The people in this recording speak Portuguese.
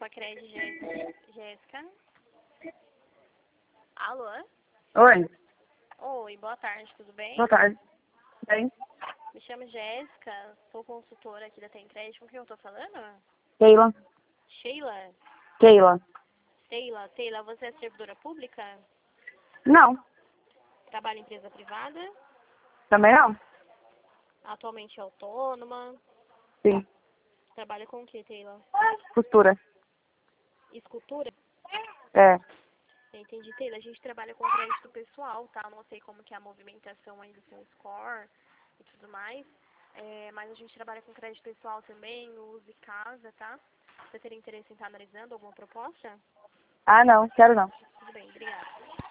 Facred Jéssica. Alô? Oi, Oi, boa tarde, tudo bem? boa tarde. Bem? Me chamo Jéssica, sou consultora aqui da Tencred. Com quem eu tô falando? Keila. Sheila? Keila. Taylor, você é servidora pública? Não, Trabalha em empresa privada? também não. Atualmente é autônoma? Sim. Trabalha com o que, Taylor? Costura. Escultura? É. Entendi, Taylor. A gente trabalha com crédito pessoal, tá? Não sei como que é a movimentação aí do seu score e tudo mais. Mas a gente trabalha com crédito pessoal também, uso e casa, tá? Você teria interesse em estar analisando alguma proposta? Ah, não, quero não. Tudo bem, obrigada.